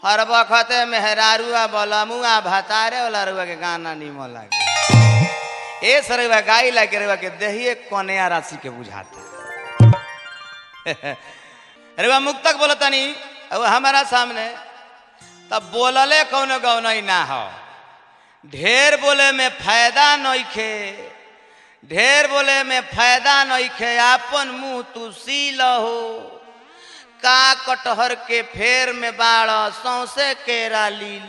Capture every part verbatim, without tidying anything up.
हर वक्त मेहरारुआ बलमुआ भतारे वाला रुआ के गाना निमन लगे। ए सरवा गाई लगे रुआ के देहिए कन्या राशि के बुझाता। रुआ मुक्तक बोलतनी अब हमारा सामने तब बोलले कौन गौनई ना हो। ढेर बोले में फायदा नइखे, ढेर बोले में फायदा नइखे, आपन मुंह तू सील हो। का कटहर के फेर में बाड़ सौसे केरा लील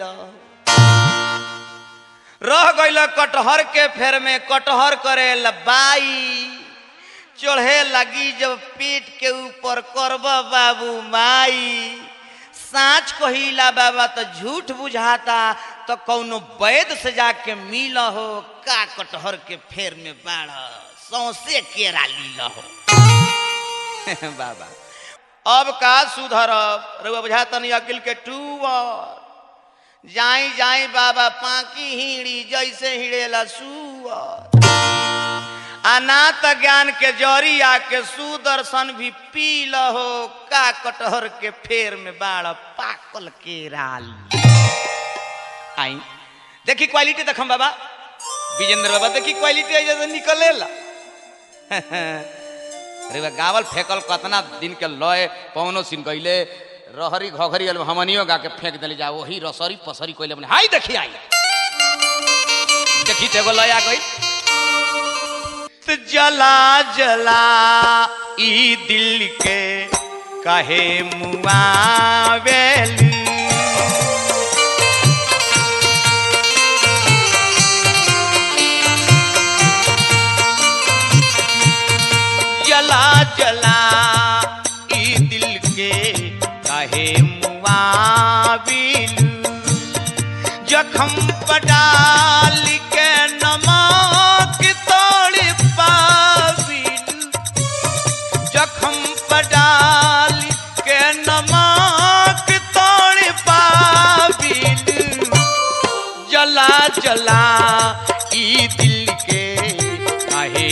रह गईल कटहर के फेर में कटहर करे लबाई चढ़े लगी जब पीठ के ऊपर करब बाबू माई। साँच कहिला बाबा तो झूठ बुझाता तो कौनो वैद से जाके मिल हो। का कटहर के फेर में बाड़ सौसे केरा लील हो। बाबा अब का सुधरब रुआ बुझाता नहीं अकिल के टूअर जाई जाई बाबा पाकी हिड़ी जैसे हिड़ेला सुअर। अनाथ ज्ञान के जरी आके सुदर्शन भी पी लहो। का कटहर के फेर में बाड़ पाकल केरा आई देखी क्वालिटी देखम बाबा विजेंद्र बाबा देखी क्वालिटी ऐसे निकलेला। अरे गावल फेंकल कतना दिन के लय पवनो सिन गईले रहरी घघरी हमनियो गा के फेंक दिले जा वही रसरी पसरी कोइले बने हाय देखी आई देखी तेगो लय आ गई। तो जला जला ई दिल के कहे मुआवेली जला जला ई दिल के काहे मुआविल जखम पडाल के नमक तोड़ पाविल जखम पडाल के नमक तोड़ पाविल जला जला ई दिल के काहे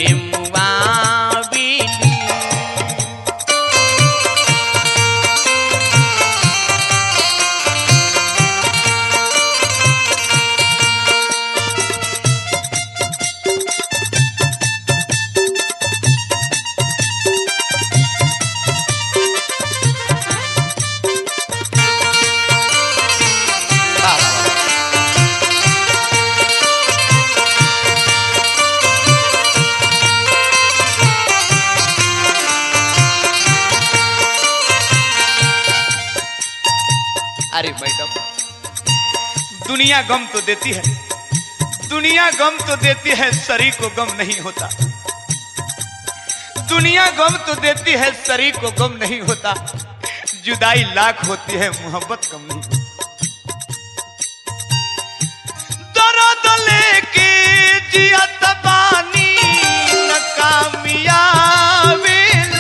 अरे मैडम दुनिया गम तो देती है, दुनिया गम तो देती है, शरीर को गम नहीं होता। दुनिया गम तो देती है, शरीर को गम नहीं होता। जुदाई लाख होती है, मोहब्बत कम नहीं होती। दर्द लेके जियत बानी नाकामयाबी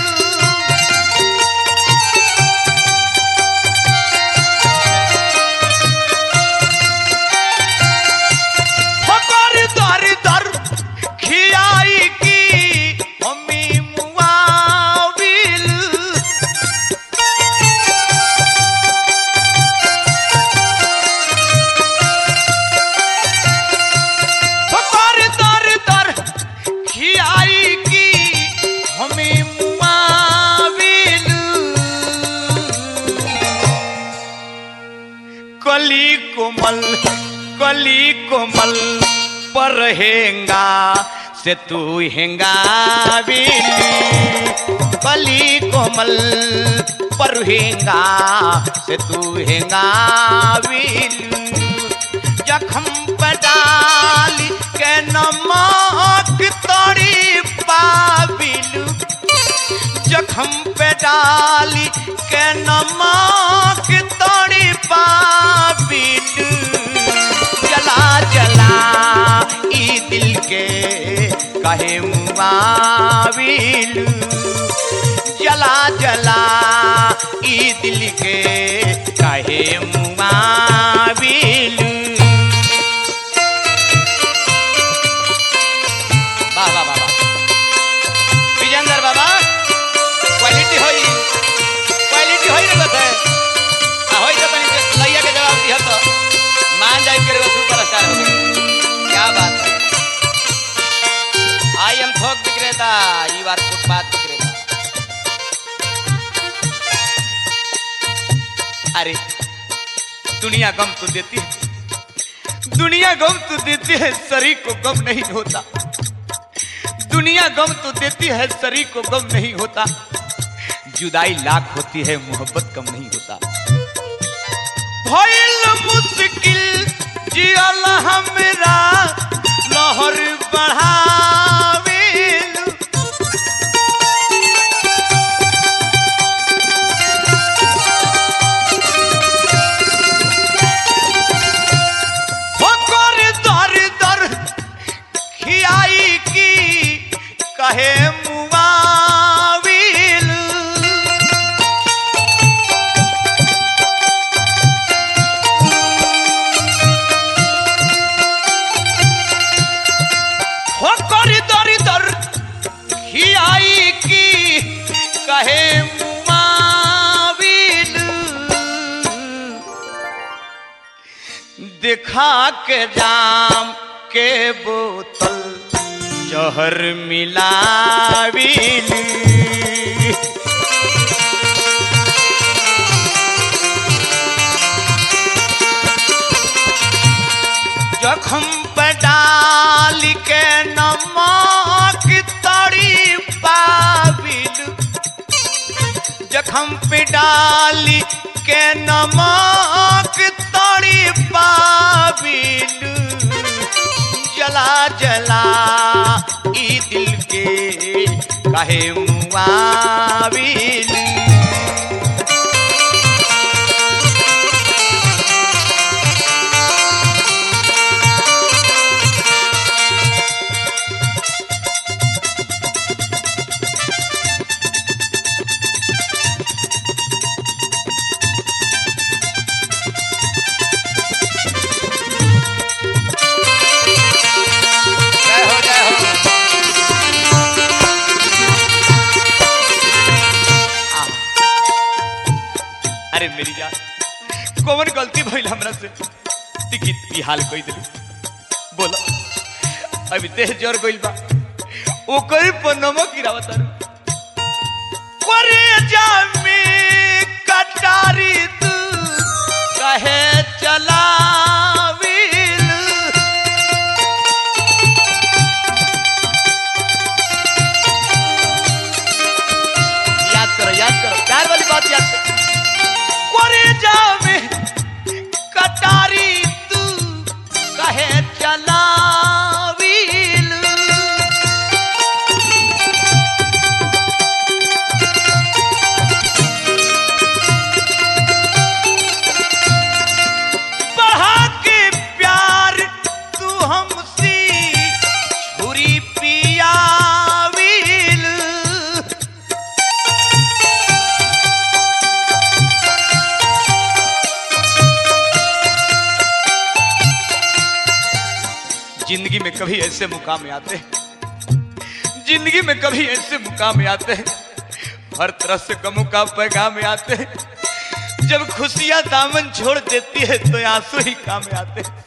कली कोमल कली कोमल पर हेंगा से तू हेंगा बिली कली कोमल पर हेंगा से तू हेंगा बिली जखम पडाली के नमक तोड़ी पाबिलू जखम पे डाली के नमक तोड़ी पाबिलू जला जला ई दिल के कहे मुआविलू जला जला ई दिल के कहे मुआविलू। बाबा बाबा विजेंद्र बाबा क्वालिटी होई क्वालिटी होई रे बता होई तो तनी लइया के दुनिया गम तो देती है, दुनिया गम तो देती है, शरीर को गम नहीं होता। दुनिया गम तो देती है, शरीर को गम नहीं होता। जुदाई लाख होती है, मोहब्बत कम नहीं होता। भइल मुश्किल जियल हमरा लहर बढ़ावेल। होकर दर दर खियाई की कहे मुआविल। होकर दर दर खियाई की कहे मुआविल। दिखा के जाम के बोतल जहर मिलाविल। जखम पे डाल के नमक तड़ी पाविल। जखम पे डाल के नमक तड़ी पाविल। जला जला ई दिल के काहे मुआविल। अरे मेरी जान, कौन गलती भइल हमरा से टिकट की हाल कोई दिली? बोला अभी देह जर गइल बा, ओकर पर नमक गिरावत तारू। करे जामे कटारी तू कहे चलाविल। याद करो याद करो, प्यार वाली बात याद करो। करे जामे कटारी तू कहे चलाविल। बढ़ा के प्यार तू हमसे छुरी पियाविल। जिंदगी में कभी ऐसे मुकाम आते हैं, जिंदगी में कभी ऐसे मुकाम आते हैं, हर तरह से गमों का पैगाम आते हैं। जब खुशियां दामन छोड़ देती है तो आंसू ही काम आते हैं।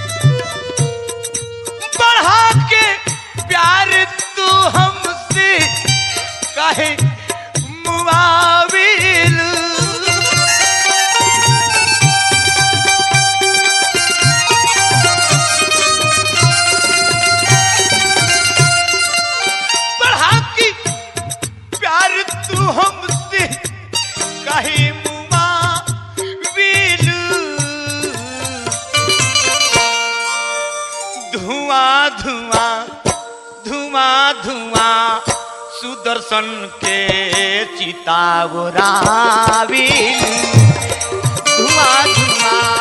बढ़ा के प्यार तू हमसे काहे मुआविल। हमसे काहे मुआविल। धुआं धुआं धुआं धुआं सुदर्शन के चितावराविल। धुआं धुआं